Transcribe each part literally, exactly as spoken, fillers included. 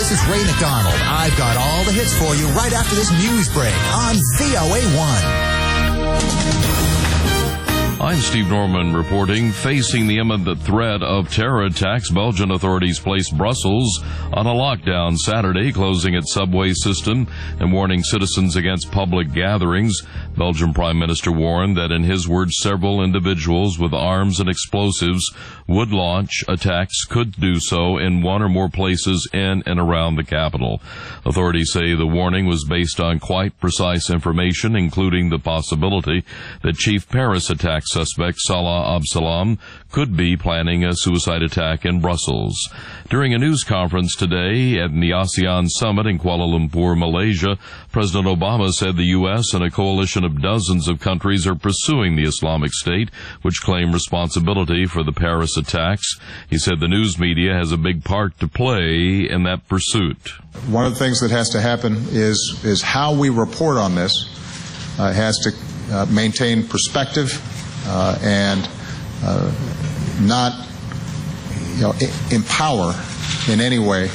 This is Ray McDonald. I've got all the hits for you right after this news break on V O A one. I'm Steve Norman reporting. Facing the imminent threat of terror attacks, Belgian authorities placed Brussels on a lockdown Saturday, closing its subway system and warning citizens against public gatherings. Belgian Prime Minister warned that, in his words, several individuals with arms and explosives would launch attacks, could do so in one or more places in and around the capital. Authorities say the warning was based on quite precise information, including the possibility that Chief Paris attack suspect Salah Abdeslam could be planning a suicide attack in Brussels. During a news conference today at the ASEAN Summit in Kuala Lumpur, Malaysia, President Obama said the U S and a coalition of dozens of countries are pursuing the Islamic State, which claim responsibility for the Paris attacks. He said the news media has a big part to play in that pursuit. One of the things that has to happen is, is how we report on this uh, has to uh, maintain perspective Uh, and uh, not, you know, I- empower in any way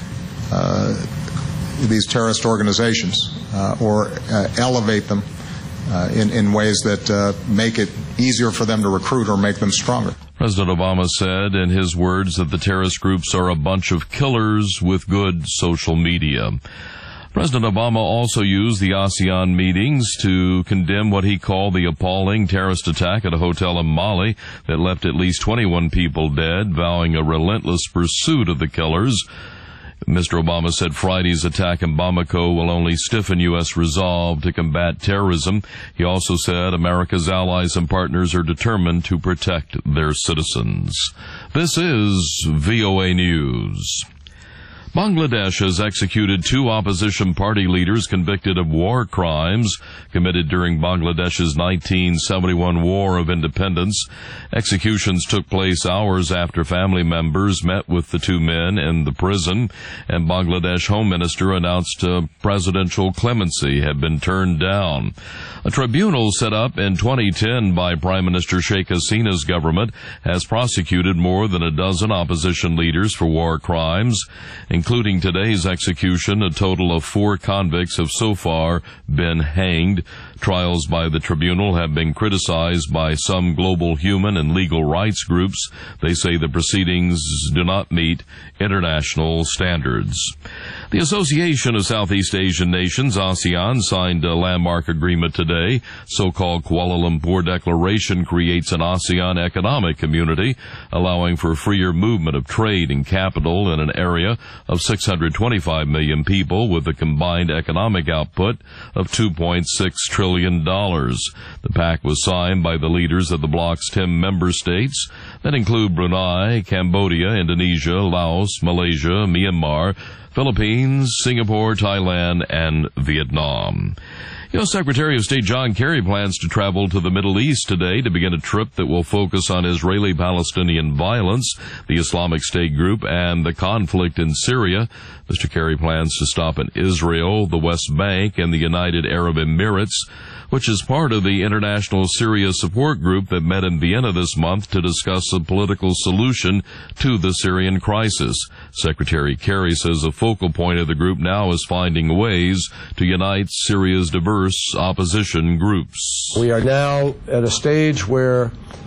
uh, these terrorist organizations uh, or uh, elevate them uh, in, in ways that uh, make it easier for them to recruit or make them stronger. President Obama said, in his words, that the terrorist groups are a bunch of killers with good social media. President Obama also used the ASEAN meetings to condemn what he called the appalling terrorist attack at a hotel in Mali that left at least twenty-one people dead, vowing a relentless pursuit of the killers. Mister Obama said Friday's attack in Bamako will only stiffen U S resolve to combat terrorism. He also said America's allies and partners are determined to protect their citizens. This is V O A News. Bangladesh has executed two opposition party leaders convicted of war crimes committed during Bangladesh's nineteen seventy-one War of Independence. Executions took place hours after family members met with the two men in the prison, and Bangladesh Home Minister announced uh, presidential clemency had been turned down. A tribunal set up in twenty ten by Prime Minister Sheikh Hasina's government has prosecuted more than a dozen opposition leaders for war crimes. Including today's execution, a total of four convicts have so far been hanged. Trials by the tribunal have been criticized by some global human and legal rights groups. They say the proceedings do not meet international standards. The Association of Southeast Asian Nations, ASEAN, signed a landmark agreement today. So-called Kuala Lumpur Declaration creates an ASEAN economic community, allowing for freer movement of trade and capital in an area of six hundred twenty-five million people with a combined economic output of two point six trillion dollars. The pact was signed by the leaders of the bloc's ten member states that include Brunei, Cambodia, Indonesia, Laos, Malaysia, Myanmar, Philippines, Singapore, Thailand, and Vietnam. U S Secretary of State John Kerry plans to travel to the Middle East today to begin a trip that will focus on Israeli-Palestinian violence, the Islamic State group, and the conflict in Syria. Mister Kerry plans to stop in Israel, the West Bank, and the United Arab Emirates, which is part of the International Syria Support Group that met in Vienna this month to discuss a political solution to the Syrian crisis. Secretary Kerry says a focal point of the group now is finding ways to unite Syria's diverse opposition groups. We are now at a stage where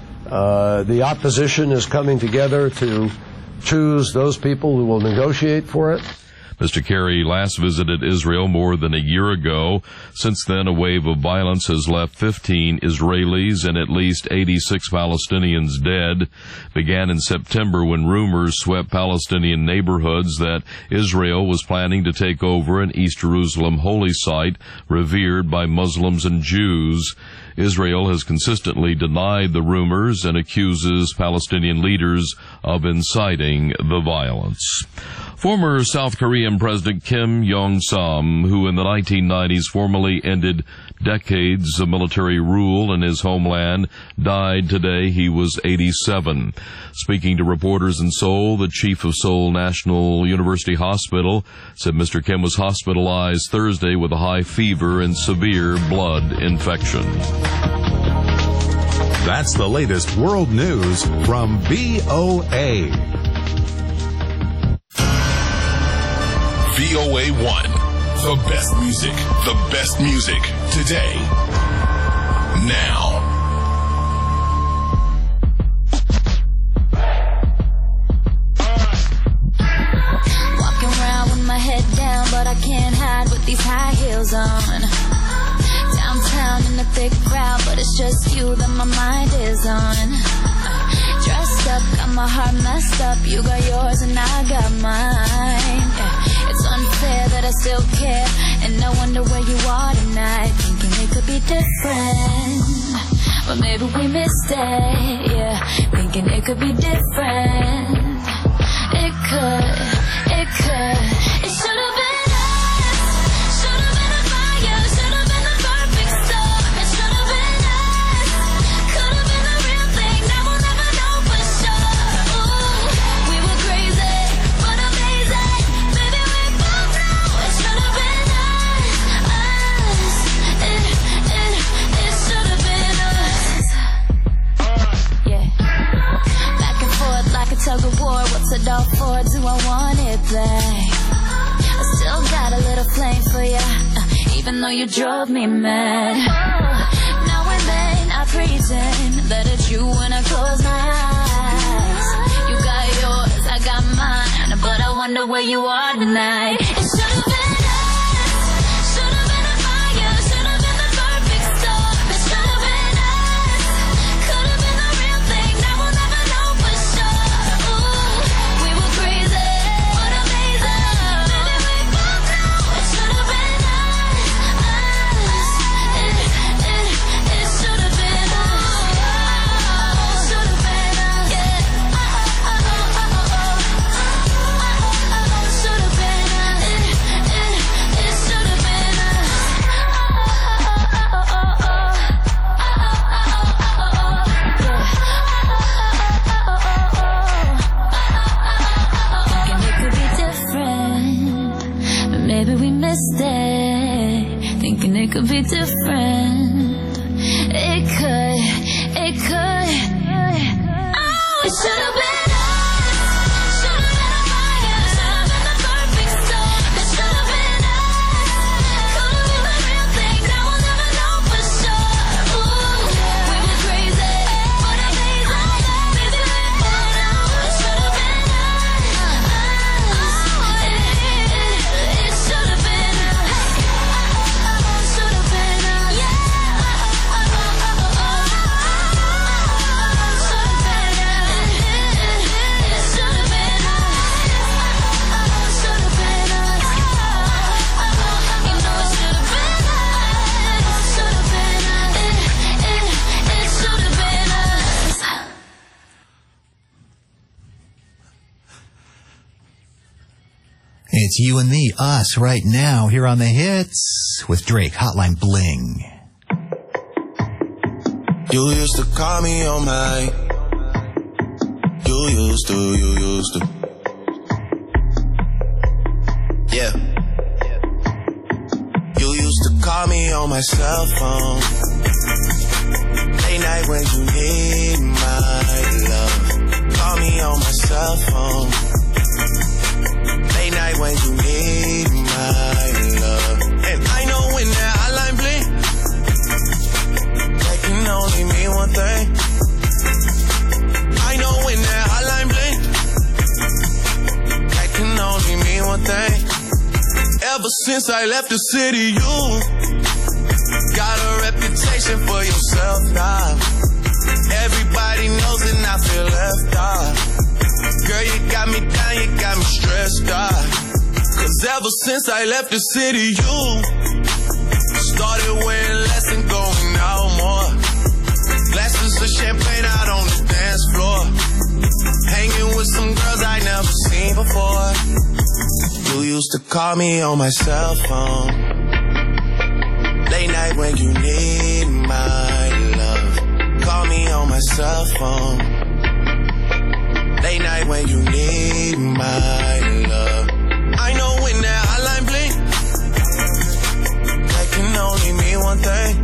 uh, the opposition is coming together to choose those people who will negotiate for it. Mister Kerry last visited Israel more than a year ago. Since then, a wave of violence has left fifteen Israelis and at least eighty-six Palestinians dead. Began in September when rumors swept Palestinian neighborhoods that Israel was planning to take over an East Jerusalem holy site revered by Muslims and Jews. Israel has consistently denied the rumors and accuses Palestinian leaders of inciting the violence. Former South Korean President Kim Jong-sam, who in the nineteen nineties formally ended decades of military rule in his homeland, died today. He was eighty-seven. Speaking to reporters in Seoul, the chief of Seoul National University Hospital said Mister Kim was hospitalized Thursday with a high fever and severe blood infection. That's the latest world news from V O A. O A one. The best music. The best music. Today. Now. Walking around with my head down, but I can't hide with these high heels on. Downtown in the thick crowd, but it's just you that my mind is on. Dressed up, got my heart messed up. You got yours and I got mine. Yeah. It's unfair that I still care, and I wonder where you are tonight. Thinking it could be different, but maybe we missed it. Yeah, thinking it could be different. It could, it could. It should have been us. Should have been a fire. Should have been the perfect storm. It should have been us. Could have been the real thing. Now we'll never know for sure. Ooh, we were crazy, but amazing. Maybe we both know it should have been us. Us. It, it, it should have been us. Yeah. Back and forth like a tug of war. What's it all for? Do I want it back? I still got a little flame for ya, uh, even though you drove me mad. Oh, now and then I pretend that it's you when I close my eyes. You got yours, I got mine, but I wonder where you are tonight. It should have been us. Should have been a fire. Should have been the perfect storm. It should have been us. Could have been the real thing. Now we'll never know for sure. Ooh, we were crazy, but amazing. Maybe we both know it should have been us. Us. It, it, it should have been us. Should have been us. Yeah. Oh, oh, oh, oh, oh, oh. Should have been us. It, it, it should have been us. Oh, oh, oh, oh, oh. Thinking it could be different, but maybe we missed it. Thinking it could be different. It could, it could. Oh, it should have been us. Should have been a fire. Should have been the perfect storm. It should have been us. Could have been the real thing. Now we'll never know for sure. Ooh, we were crazy, but amazing. Maybe we both know it should have been us. Us. It, it, it should have been us. Should have been us. Yeah. Should have been us. It's you and me, us, right now, here on The Hits with Drake, Hotline Bling. You used to call me on my. You used to, you used to. Yeah. You used to call me on my cell phone. Late night when you need my love. Call me on my cell phone. Late night when you need my love. And I know when that hotline blink, that can only mean one thing. I know when that hotline blink, that can only mean one thing. Ever since I left the city, you got a reputation for yourself now. Everybody knows and I feel left out. Girl, you got me down, you got me stressed out. Cause ever since I left the city, you started wearing less and going out more. Glasses of champagne out on the dance floor. Hanging with some girls I never seen before. You used to call me on my cell phone. Late night when you need my love. Call me on my cell phone. Late night when you need my love. I know when that hotline blink, that can only mean one thing.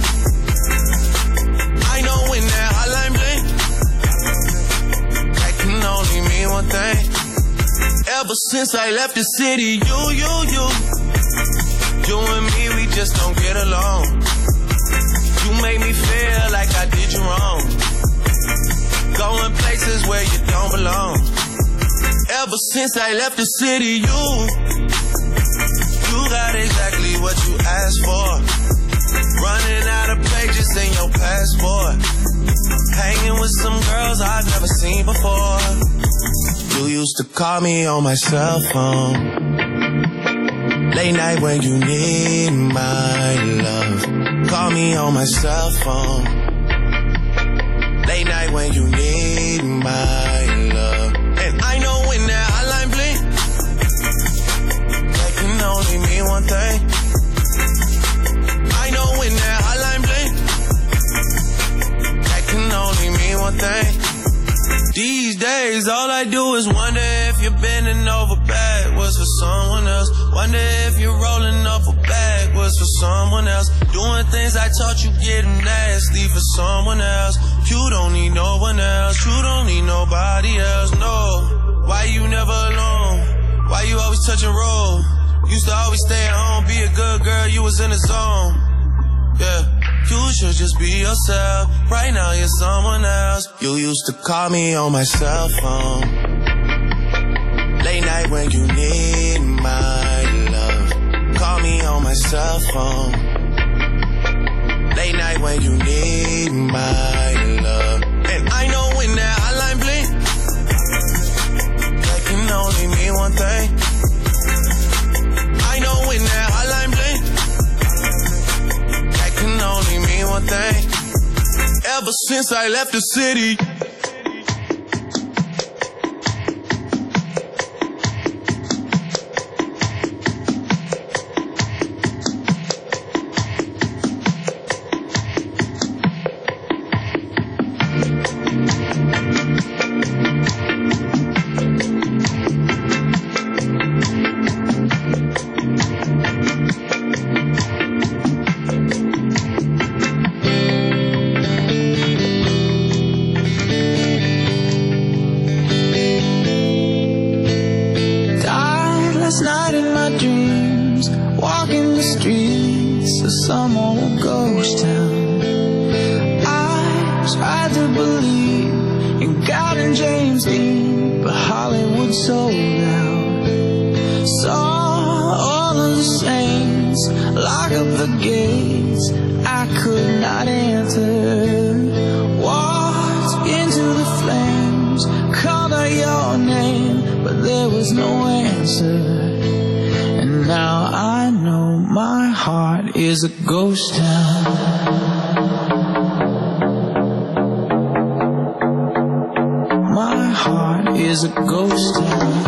I know when that hotline blink, that can only mean one thing. Ever since I left the city, you, you, you. You and me, we just don't get along. You make me feel like I did you wrong. Going places where you don't belong. Ever since I left the city, you You got exactly what you asked for. Running out of pages in your passport. Hanging with some girls I've never seen before. You used to call me on my cell phone. Late night when you need my love. Call me on my cell phone. Late night when you need my love. And I know when that hotline blink, that can only mean one thing. I know when that hotline blink, that can only mean one thing. These days, all I do is wonder if you're bending over backwards for someone else. Wonder if you're rolling up a backwards for someone else. Doing things I taught you getting nasty for someone else. You don't need no one else. You don't need nobody else, no. Why you never alone? Why you always touch and roll? Used to always stay at home, be a good girl, you was in the zone. Yeah. You should just be yourself. Right now you're someone else. You used to call me on my cell phone. Late night when you need my love. Call me on my cell phone. Late night when you need my love. And I know when that hotline blink, that can only mean one thing. I know when that hotline blink, can only mean one thing. Ever since I left the city, some old ghost town. I tried to believe in God and James Dean, but Hollywood sold out. Saw all of the saints lock up the gates I could not enter. Walked into the flames, called out your name, but there was no answer. And now I know my heart is a ghost town. My heart is a ghost town.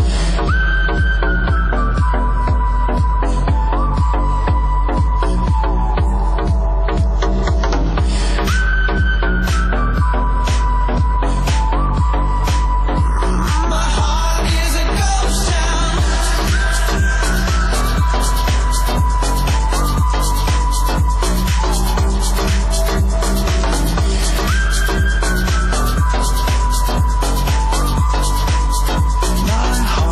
My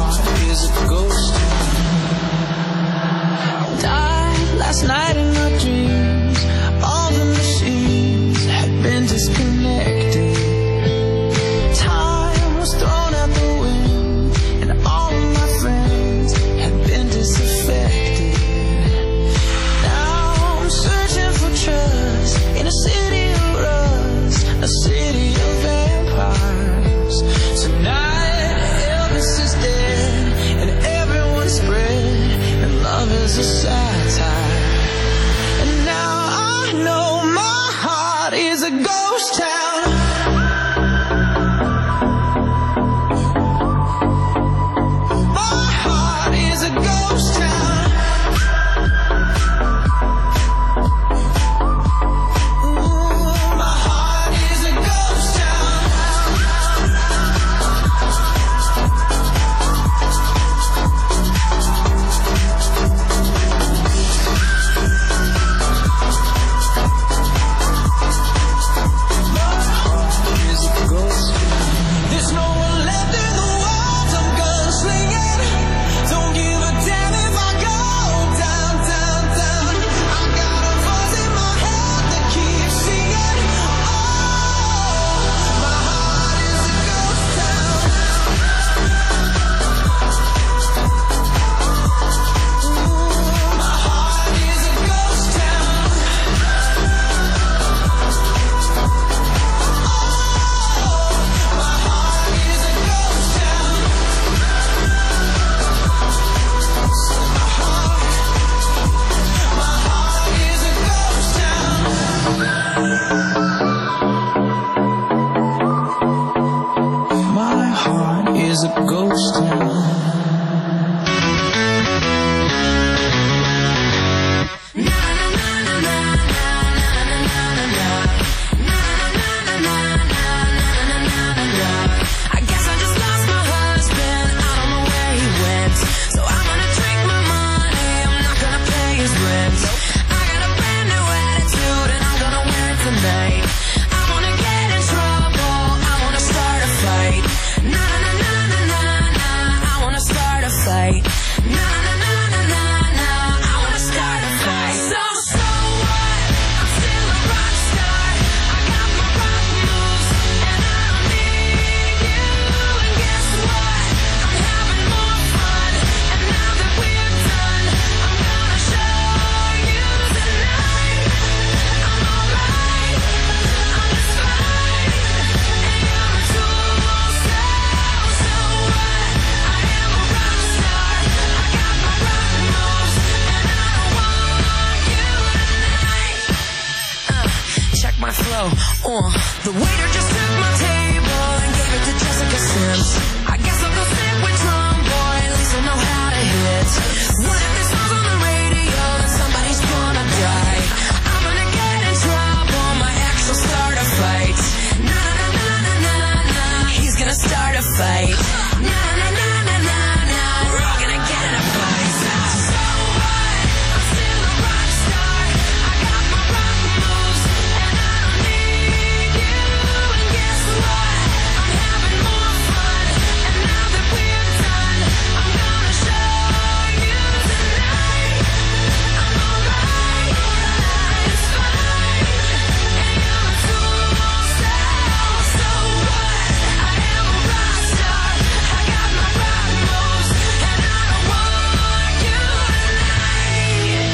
right. Na na na na na na, I wanna start a fight. So so what? I'm still a rock star. I got my rock moves, and I don't need you. And guess what? I'm having more fun. And now that we're done, I'm gonna show you tonight. I'm alright. I'm just fine. And you're a tool, so so what? I am a rock star. I got my rock moves, and I don't want you tonight. Uh, check my flow. Uh, the waiter just took my table and gave it to Jessica Sims. I guess I'll go sit with Tom Boy. At least I know how to hit. What if this song's on the radio and somebody's gonna die? I'm gonna get in trouble. My ex will start a fight. Na na na na na na. He's gonna start a fight. Na na na na na na. We're all gonna get in a fight. So what? I'm still a rock star. I got my rock moves, and I don't need you. And guess what? I'm having more fun. And now that we're done, I'm gonna show you tonight. I'm alright. It's fine. And you're a tool, so so what? I am a rock star. I got my rock moves, and I don't want you tonight.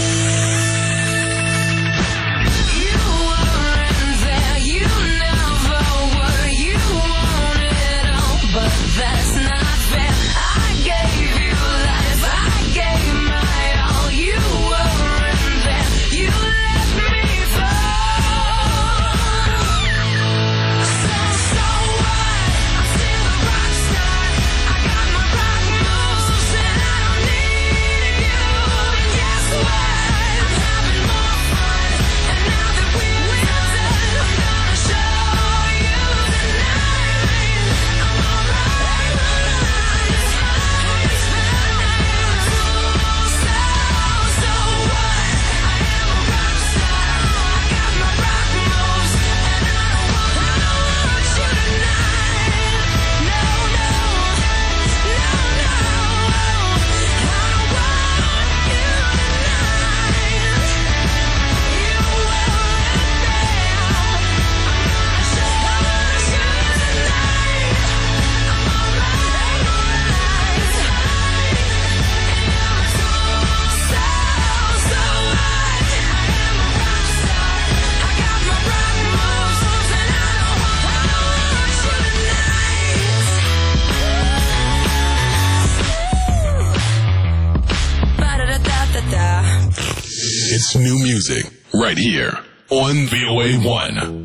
You weren't there, you never were. You wanted all, but that's not fair. I gave you life, I gave my all. You weren't there, you let me fall. So so what? I'm still a rock star. I got my rock moves, and I don't need you. And guess what? I'm having more fun. And now that we're done, I'm gonna show you tonight. I'm alright. It's fine. It's fine. So so what? I am a rock star. I got my rock moves, and I don't want, I don't want you tonight. No no no no. I don't want you tonight. You weren't there. I'm gonna show you tonight. I'm alright. It's fine. And you're a tool, so so what? I am a rock star. I got my rock moves, and I don't want, I don't want you tonight. Ba-da-da-da-da-da. It's new music right here on V O A one.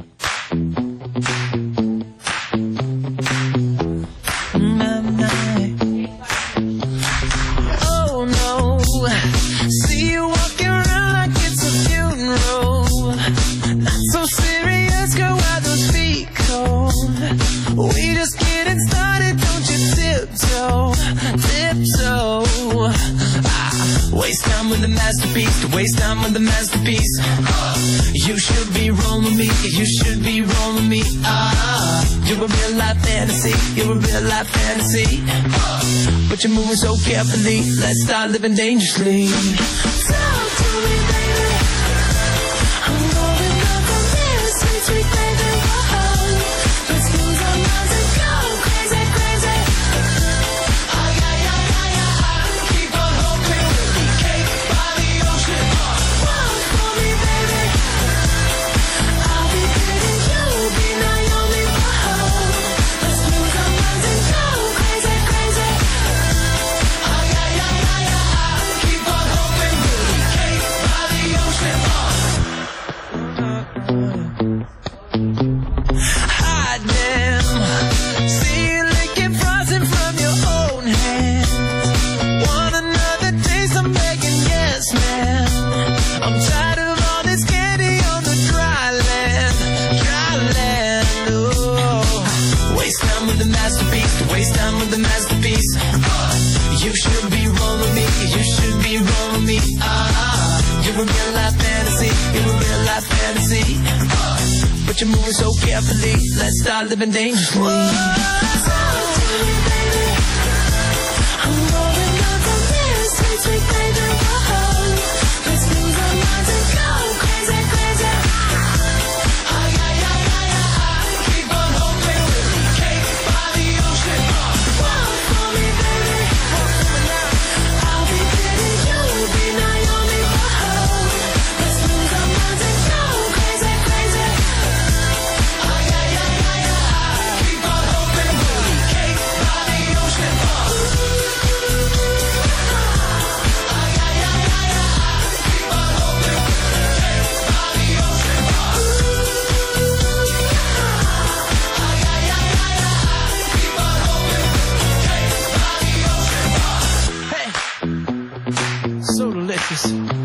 Oh no, see you walking around like it's a funeral. Not so serious, girl, why those feet cold? We just getting started, don't you tiptoe, tiptoe. Ah, waste time with the masterpiece, to waste time with the masterpiece. You should be rolling me, you should be rolling me. Ah, you're a real life fantasy, you're a real life fantasy. But you're moving so carefully, let's start living dangerously. Talk to me, baby. I'm going up from here, sweet, sweet baby. Whoa. Let's lose our minds and go crazy, crazy. Ay, ay, ay, ay, ay. Keep on hoping we'll be cake by the ocean. Walk for me, baby. I'll be pretty, you'll be Naomi. Whoa. Let's lose our minds and go crazy, crazy. Ay, ay, ay, ay, ay. Keep on hoping we'll be cake by the ocean. Hide them. See you licking frozen from your own hands. Want another taste? I'm begging, yes, man. I'm tired of all this candy on the dry land, dry land. Oh, waste time with the masterpiece, to waste time with the masterpiece. You should be rolling me, you should be rolling me. Ah, you're a real life fantasy, you're a real life fantasy. But you're moving so carefully, let's start living dangerously. Talk to me, baby. I'm going up places.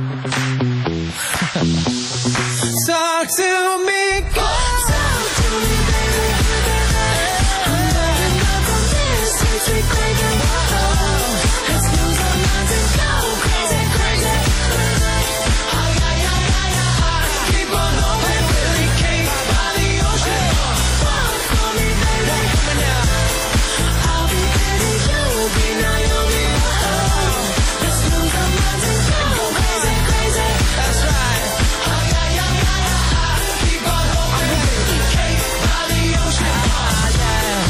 Talk to me, girl. Talk to me, baby. I'm loving up on this. Sweet, sweet, crazy. Whoa. Let's lose our minds and go crazy, crazy. Oh, yeah, yeah, yeah, yeah. Keep on hoping, Billy Kate by the ocean. Walk for me, baby. I'll be Betty, you'll be Naomi. Oh, let's lose our minds and go crazy, crazy. That's right. Oh, yeah, yeah, yeah, yeah. Keep on hoping, Billy Kate by the ocean. Oh, yeah.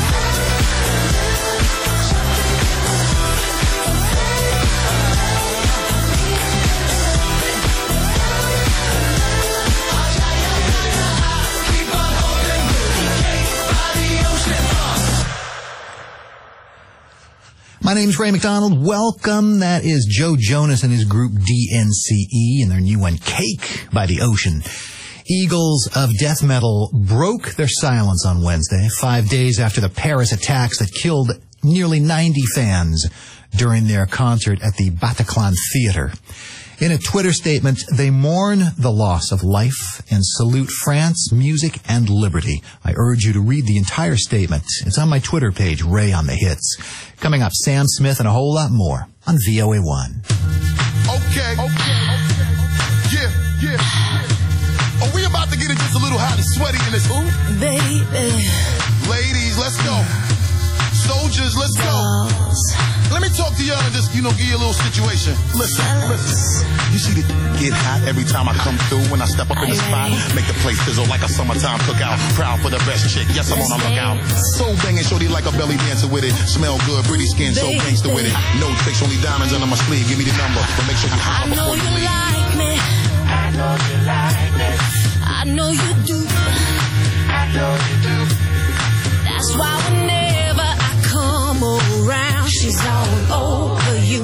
My name's Ray McDonald. Welcome. That is Joe Jonas and his group D N C E and their new one, Cake by the Ocean. Eagles of death metal broke their silence on Wednesday, five days after the Paris attacks that killed nearly ninety fans during their concert at the Bataclan Theater. In a Twitter statement, they mourn the loss of life and salute France, music, and liberty. I urge you to read the entire statement. It's on my Twitter page, Ray on the Hits. Coming up, Sam Smith and a whole lot more on V O A one. Okay, okay, okay. Yeah, yeah. Are we about to get it just a little hot and sweaty in this? Ooh. Baby. Ladies, let's go. Soldiers, let's go. Let me talk to y'all and just, you know, give you a little situation. Listen, listen. You see the get hot every time I come through when I step up in the spot. Make the place sizzle like a summertime cookout. Proud for the best chick. Yes, I'm on the lookout. So banging, shorty like a belly dancer with it. Smell good, pretty skin, so gangster with it. No tricks, only diamonds under my sleeve. Give me the number, but make sure you holler before you leave. Like me. I know you like me. I know you do. I know you do. That's why whenever I come around, she's all over you.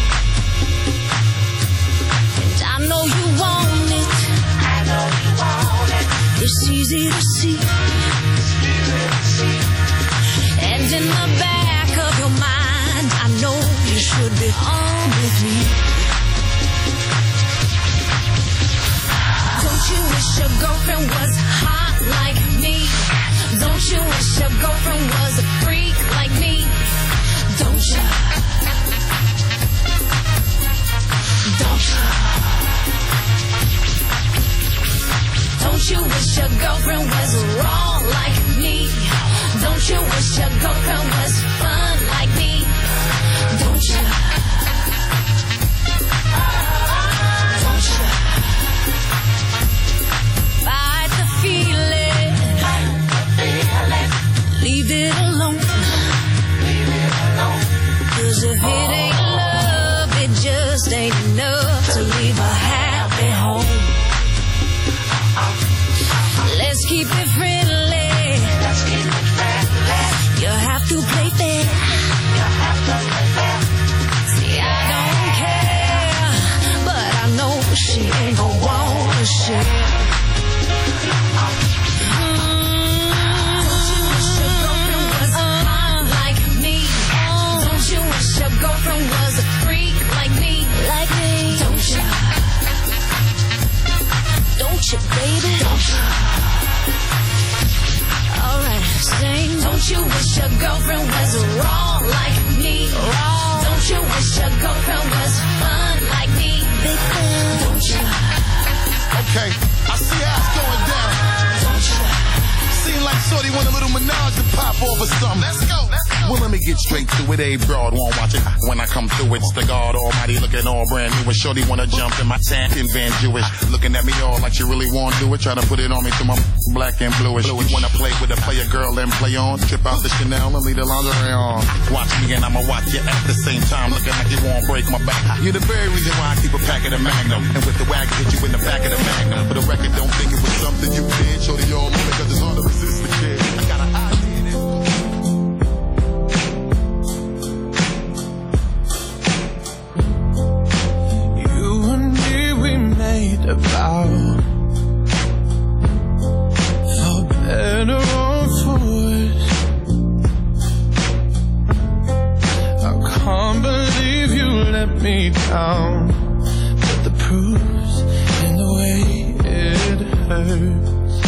And I know you want it. I know you want it. It's easy to see. And in the back of your mind, I know you should be on with me. Don't you wish your girlfriend was hot like me? Don't you wish your girlfriend was a freak like me? Don't you? Don't you? Don't you wish your girlfriend was wrong like me? Don't you wish your girlfriend was fun like me? Don't you? Don't you? Fight the feeling. Leave it alone. Leave it alone. Cause if it ain't love, it just ain't enough to leave a happy home. Let's keep it friendly. Let's keep it friendly. You have to play fair. You have to play fair. See, I don't care, but I know she ain't gon' wanna share. Girlfriend was a freak like me, like me. Don't you? Don't you, baby? Don't you? Alright, sing. Don't you wish your girlfriend was wrong like me? Wrong. Don't you wish your girlfriend was fun like me? Big fan. Don't you? Okay, I see how it's going down. Don't you? Seem like shorty want a little menage to pop off or something. Let's go, let's go. Well, let me get straight to it. A broad won't watch it when I come through. It's the God Almighty looking all brand new. And shorty wanna jump in my tank and Van Jewish. Looking at me all like she really wanna do it. Try to put it on me to my black and bluish. You wanna play with a player girl and play on. Trip out the Chanel and leave the lingerie on. Watch me and I'ma watch you at the same time. Looking like you won't break my back. You're the very reason why I keep a pack of the Magnum. And with the wagon hit you in the back of the Magnum. For the record, don't think it was something you did. Shorty all over because it's hard to resist the kid. I got an eye. A vow for better or for worse. I can't believe you let me down. bruise and the way it hurts.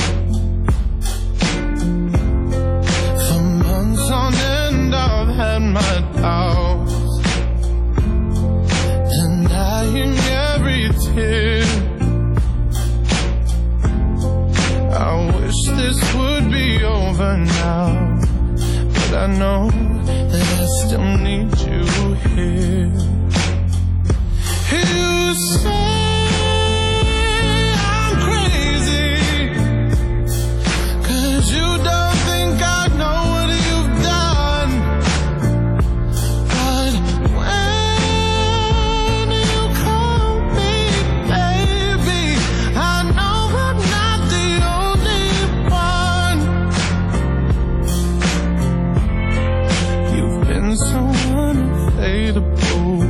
For months on end I've had my doubts, denying every tear. I wish this would be over now, but I know that I still need you here. You say I'm crazy, 'cause you don't think I know what you've done. But when you call me baby, I know I'm not the only one. You've been so unfadable.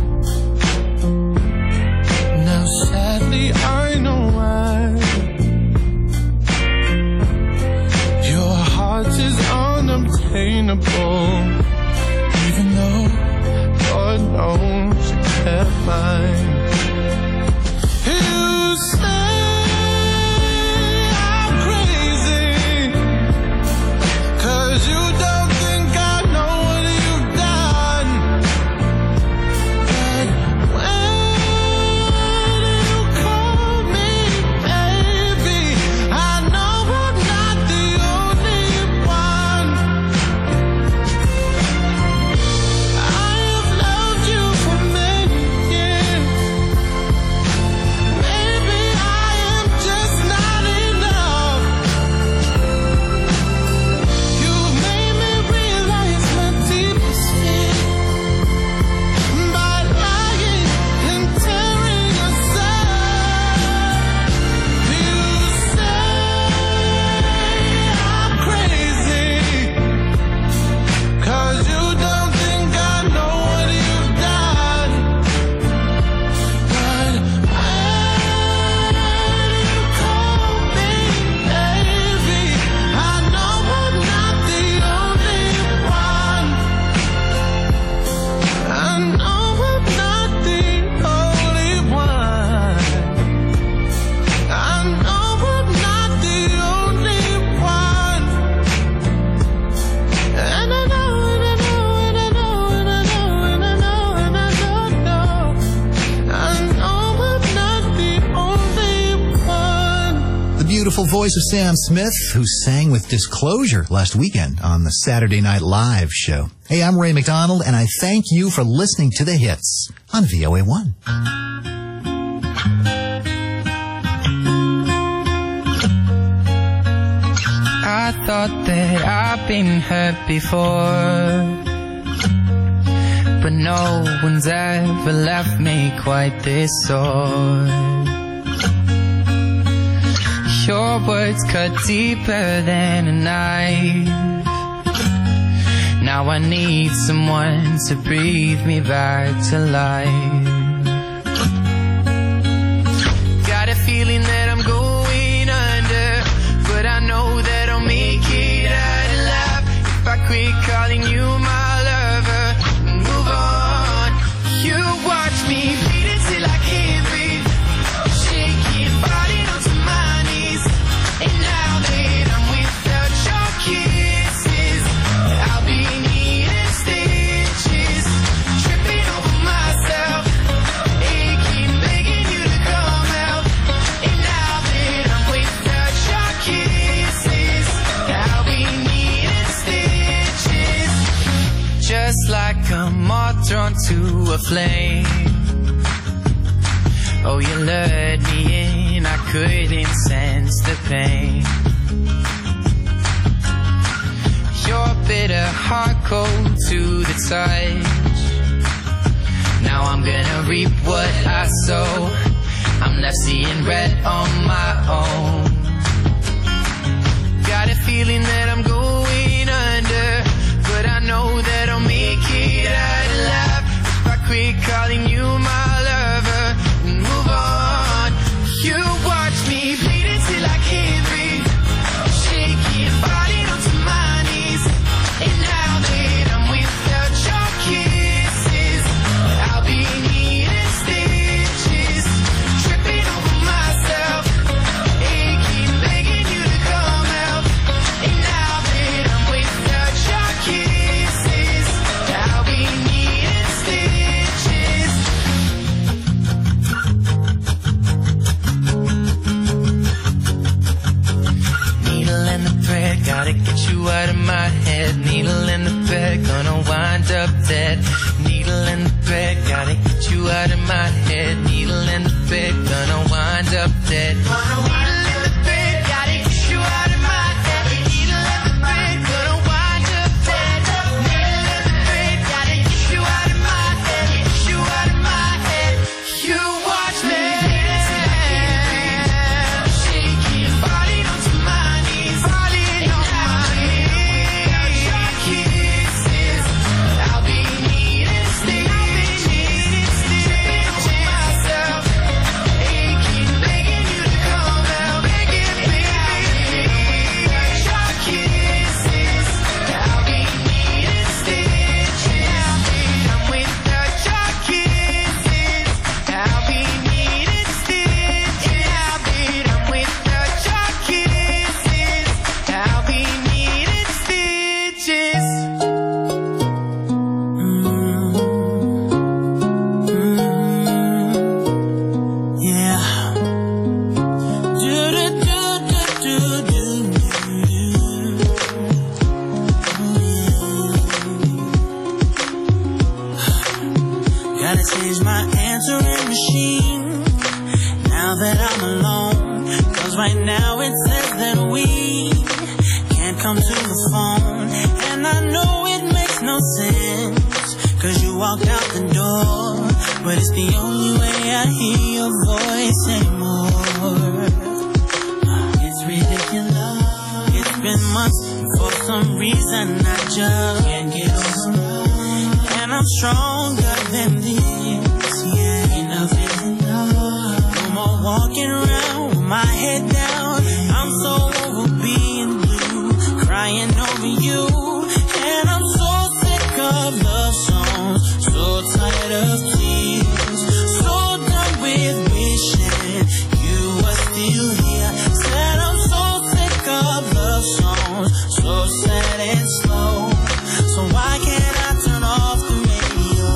Now sadly I know why. Your heart is unobtainable, even though God knows you kept mine. You say I'm crazy, 'cause you don't think I know what you've done. But when you call me baby, I know I'm not the only one. I have loved you for many years. Maybe I am just not enough. You've made me realize my deepest fear by lying and tearing us up. You say I'm crazy, 'cause you don't think I know what you've done. But when you call me baby, I know I'm not the only one. I know I'm not the only one. I know I'm not the only one. And I know, and I know, and I know, and I know, and I know, and I don't know. I know I'm not the only one. The beautiful voice of Sam Smith, who sang with Disclosure last weekend on the Saturday Night Live show. Hey, I'm Ray McDonald, and I thank you for listening to The Hits on V O A one. I thought that I've been hurt before, but no one's ever left me quite this sore. Your words cut deeper than a knife. Now I need someone to breathe me back to life. Got a feeling that I'm going under, but I know that I'll make it out alive if I quit calling you my lover and move on. You watch me bleed until I can't breathe, shaking, falling onto my knees. And now that I'm without your kisses, I'll be needing stitches, tripping over myself, aching, begging you to come out. And now that I'm without your kisses, I'll be needing stitches, just like a moth drawn to a flame. Oh, you lured me in, I couldn't sense the pain. Your bitter heart cold to the touch. Now I'm gonna reap what I sow. I'm left seeing red on my own. Got a feeling that I'm going under, but I know that I'll make it out alive if I quit calling you my lover and move on. You watch me bleed until I can't breathe, shaking, falling onto my knees. And now that I'm without your kisses, I'll be needing stitches, said, needle in the thread, gotta get you out of my head. Needle in the thread, gonna wind up dead. Needle in the thread, gotta get you out of my head. Get you out of my head. You watch me. Shaking, falling onto my knees, falling on my knees. Your kisses, I'll be needing still. But it's the only way I hear your voice anymore. It's ridiculous. It's been months, and for some reason I just can't get over it. And I'm stronger than this. Yeah, enough is enough. No more walking around with my head down. I'm so over being blue, crying over you. And I'm so sick of love songs, so tired of tears, so done with wishing you were still here. Said I'm so sick of love songs, so sad and slow. So why can't I turn off the radio?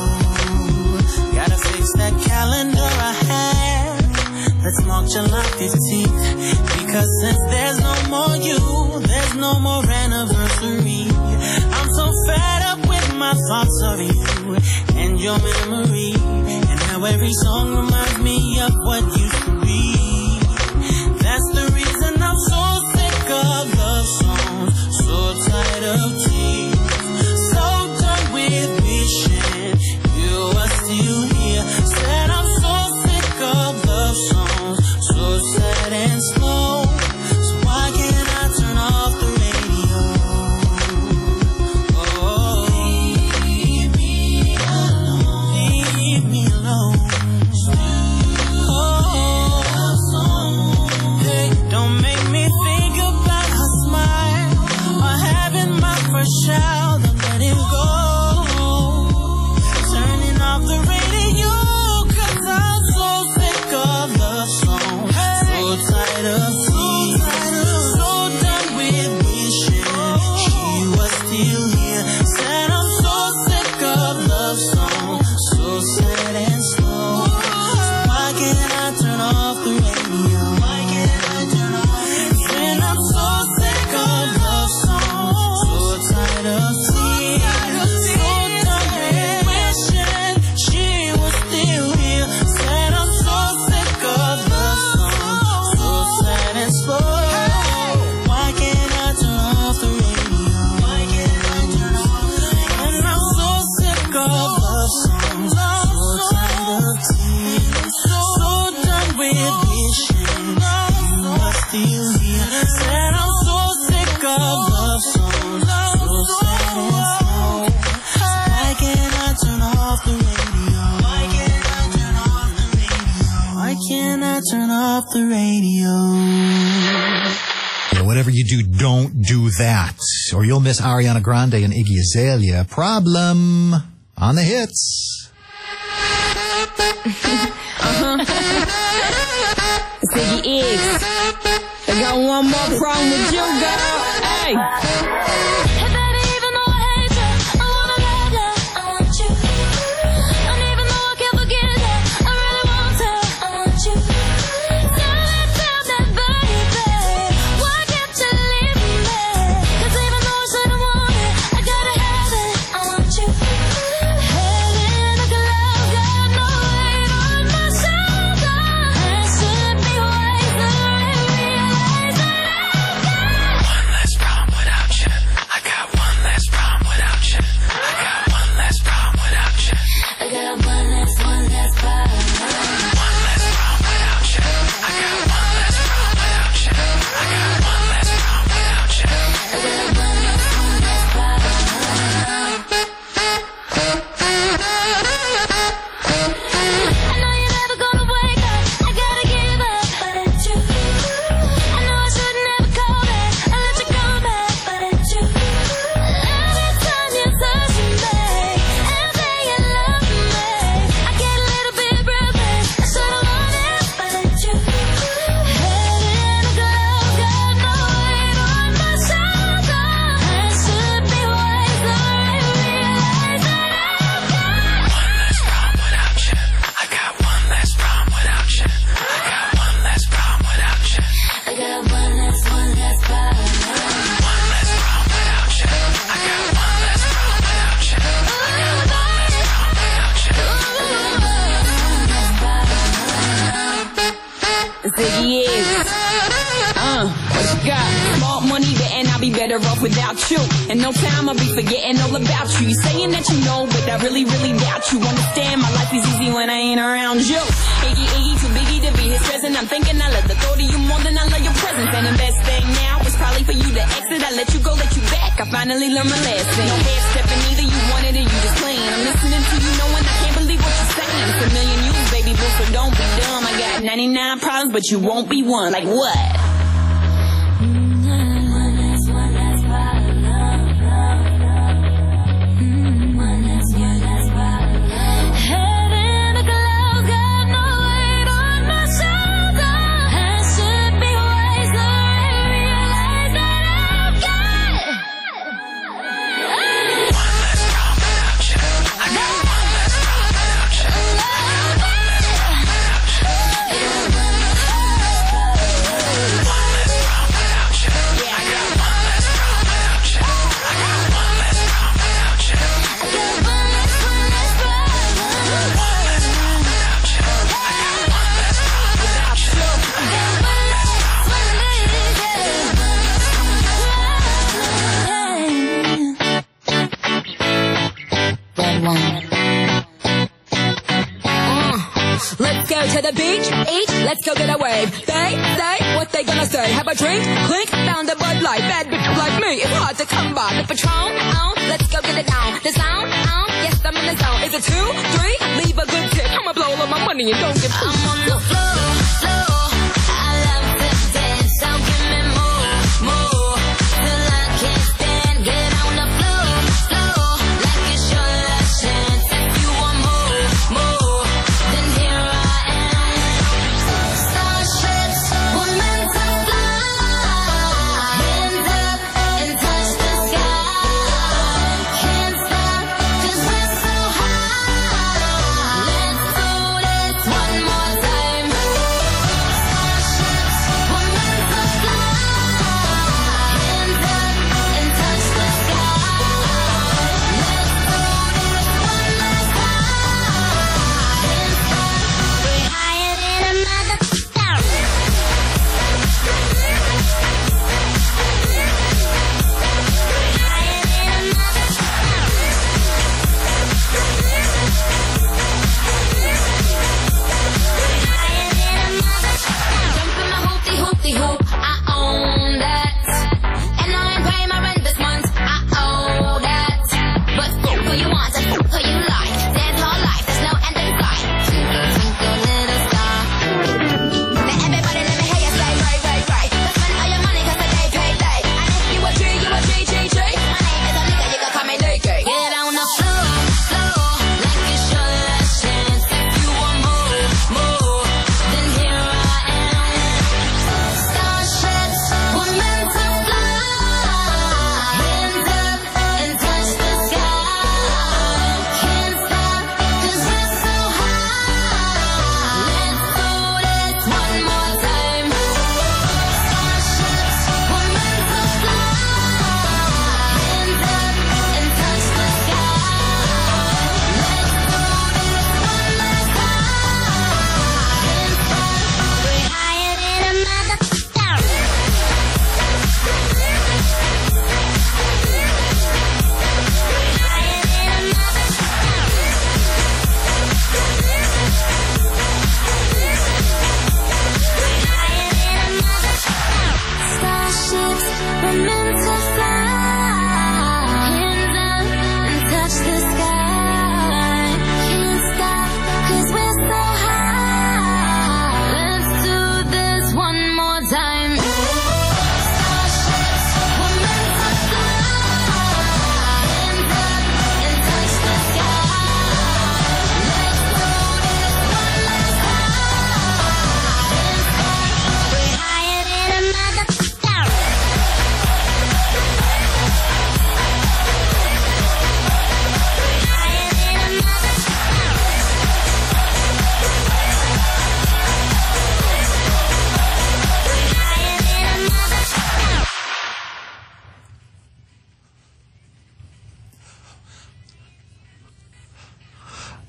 Gotta fix that calendar I had. Let's mark July fifteenth, because since there's no more you, there's no more anniversary. I'm so fed up with my thoughts of you and your memory, and how every song reminds me of what used to be. That's the reason I'm so sick of love songs, so tired of tears, so done with wishing you were still here. Said I'm so sick of love songs, so sad and slow. So why can't I turn off the radio? Child, I'm letting go. Turning off the radio, cause I'm so sick of love songs, so tired of tears, so done with wishing she was still here. Said I'm so sick of love songs, so sad and slow. So why can't I turn off the radio? Why can't I turn off the radio? When I'm so sick of love songs, so tired of tears, so done with wishing she was still here. Said I'm so sick of love songs, so sad and slow. Why can't I turn off the radio? Why can't I turn off the radio? And I'm so sick of love songs, so tired of tears, so done with wishing you were still here. Said I'm so sick of love songs, so sad and slow. So why can't I turn off the radio? Why can't I turn off the radio? Why can't I turn off the radio? Yeah, whatever you do, don't do that, or you'll miss Ariana Grande and Iggy Azalea. Problem on the hits. uh-huh. It's Iggy Iggs. I got one more problem with you, girl. Hey. Be Ziggy is. Uh, what you got? Small money, betting I'll be better off without you. In no time I'll be forgetting all about you. You saying that you know, but I really, really doubt you. Understand my life is easy when I ain't around you. Iggy, Iggy, too biggie to be his present. I'm thinking I love the thought of you more than I love your presence. And the best thing now is probably for you to exit. I let you go, let you back. I finally learned my lesson. No half stepping either, you wanted it, you just playing. I'm listening to you knowing I can't believe what you're saying. It's a million you, baby boo, so don't be dumb. I got ninety-nine problems, but you won't be one. Like what? Let's go to the beach, eat, let's go get a wave. They say what they gonna say. Have a drink, clink, found a Bud Light. Bad bitch like me, it's hard to come by. The Patron, on, let's go get it down. The sound, on, yes I'm in the zone. Is it two, three? Leave a good tip. I'ma blow all my money and don't give a I'm on the floor, floor. I love to dance, so give me more, more. Till I can't stand, get on the floor, floor. Like it's your last chance. If you want more, more, then here I am. Starships were meant to fly. Hands up and touch the sky. Can't stop 'cause we're so high. Let's do this one more time.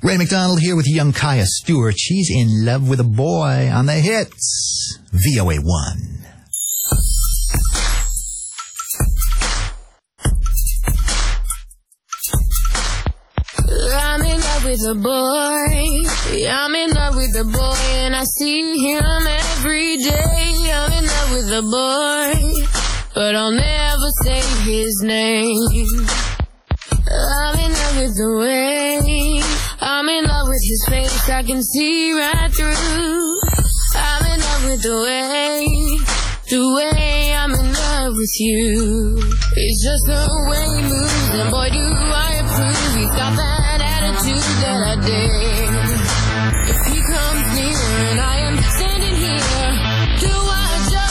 Ray McDonald here with young Kaya Stewart. She's in love with a boy on the hits. V O A one. I'm in love with a boy. I'm in love with a boy, and I see him every day. I'm in love with a boy, but I'll never say his name. I'm in love with the way. I'm in love with his face. I can see right through. I'm in love with the way. The way I'm in love with you. It's just the way he moves, and boy do I approve. He's got that attitude that I dig. If he comes near and I am standing here, do I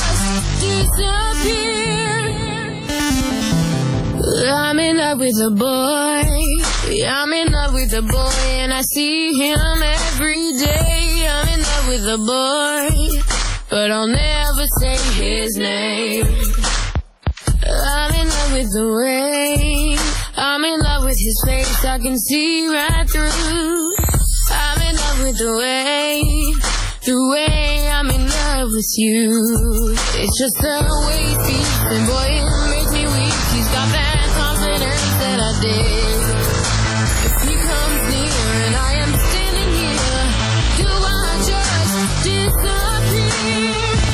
just disappear? I'm in love with a boy. I'm in love with a boy, and I see him every day. I'm in love with a boy, but I'll never say his name. I'm in love with the way. I'm in love with his face. I can see right through. I'm in love with the way. The way I'm in love with you. It's just the way he speaks, and boy, it makes me weak. He's got that confidence that I dig. If he comes near and I am standing here, do I just disappear?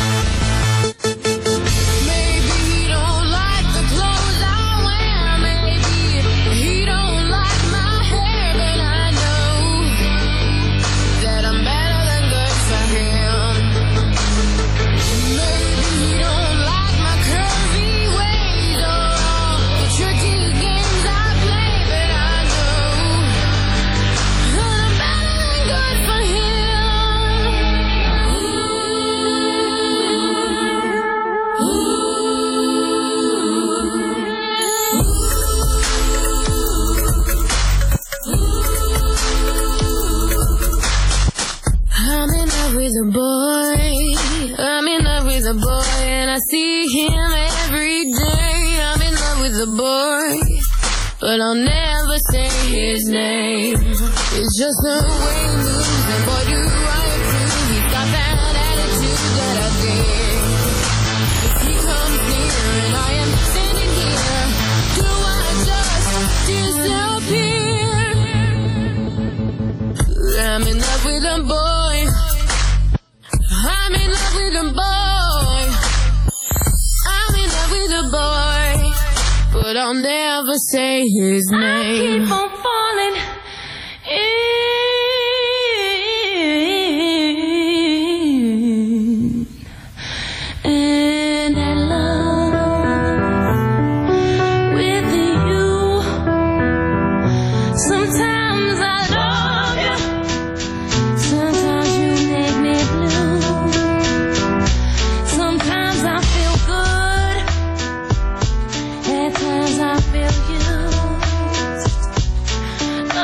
Maybe he don't like the clothes I wear. Maybe he don't like my hair, but I know that I'm better than good for him. Maybe he don't like my curvy ways or all the tricky games I play, but I know that I'm better than good for him. I'm in love with a boy. I'm in love with a boy, and I see him every day. I'm in love with a boy, but I'll never say his name. It's just the way he moves, and boy do I approve. He's got that attitude that I dig. If he comes near and I am standing here, do I just disappear? I'm in love with a boy. I'm in love with a boy. I'm in love with a boy, but I'll never say his name. I keep on falling in, and I love with you. Sometimes I love you. Sometimes you make me blue. Sometimes I feel good. At times I feel used.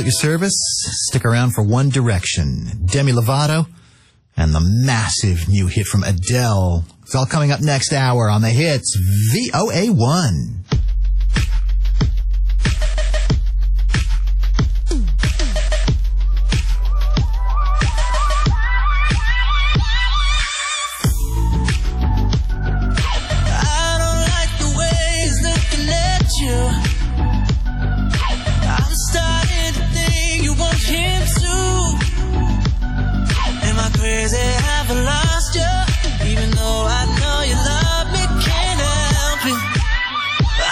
your service. Stick around for One Direction, Demi Lovato, and the massive new hit from Adele. It's all coming up next hour on the hits V O A one. Crazy, have I lost you? Even though I know you love me, can't help it.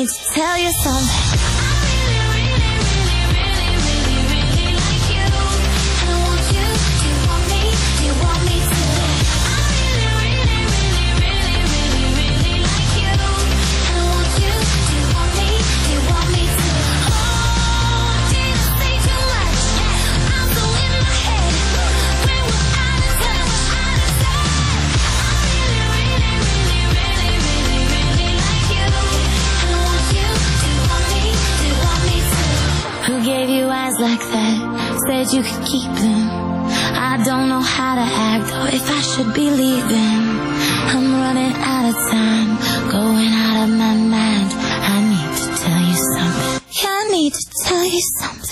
need to tell you something. Gave you eyes like that, said you could keep them. I don't know how to act or if I should be leaving. I'm running out of time, going out of my mind. I need to tell you something. Yeah, I need to tell you something.